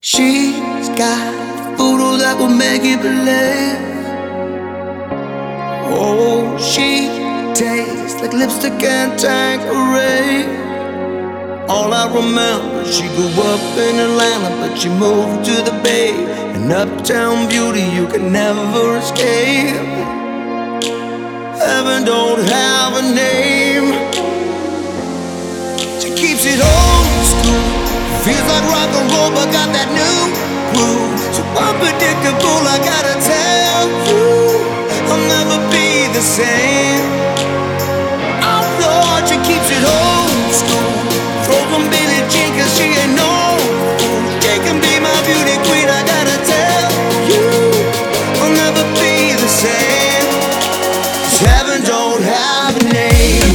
She's got a photo that will make you believe. Oh, she tastes like lipstick and Tanqueray. All I remember, she grew up in Atlanta, but she moved to the Bay. An uptown beauty you can never escape. Heaven don't have a name. She keeps it old school. Feels like rock and roll, but got that new groove. So unpredictable, I gotta tell you, I'll never be the same. Oh Lord, she keeps it old school. Throw from Billie Jean, cause she ain't no fool. She can be my beauty queen, I gotta tell you, I'll never be the same. Cause heaven don't have a name.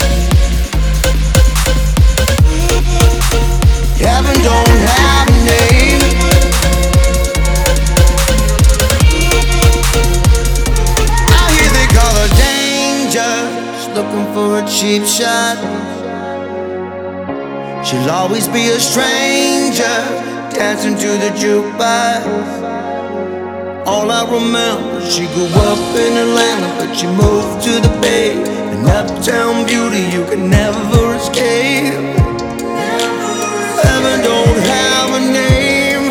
Heaven don't have a name. I hear they call her danger. She's looking for a cheap shot. She'll always be a stranger, dancing to the jukebox. All I remember, she grew up in Atlanta, but she moved to the Bay. An uptown beauty you can never escape. Heaven don't have a name.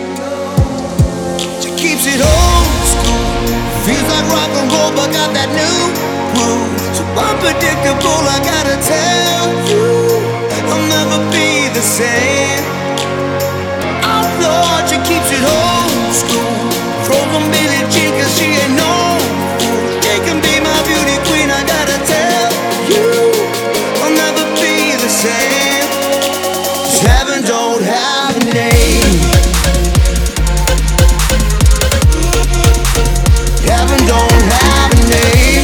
She keeps it old school. Feels like rock and roll, but got that new groove. So unpredictable, I gotta tell you, I'll never be the same. Oh Lord, she keeps it old school. Throw from Billie Jean, cause she ain't no fool. She can be my beauty queen, I gotta tell you, I'll never be the same. Heaven don't have a name. Heaven don't have a name.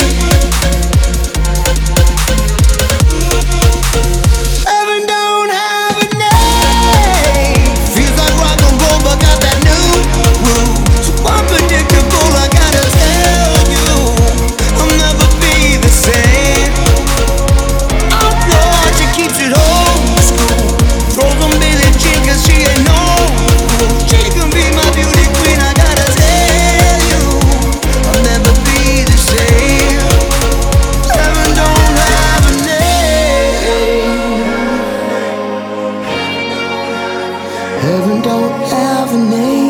Heaven don't have a name. Feels like rock and roll, but got that new groove. So unpredictable, I gotta tell you, I'll never be the same. Oh Lord, she keeps it old school. Throw from Billie Jean, cause she ain't no fool. She can be my beauty queen, I gotta tell you, I'll never be the same. Heaven don't have a name. Heaven don't have a name.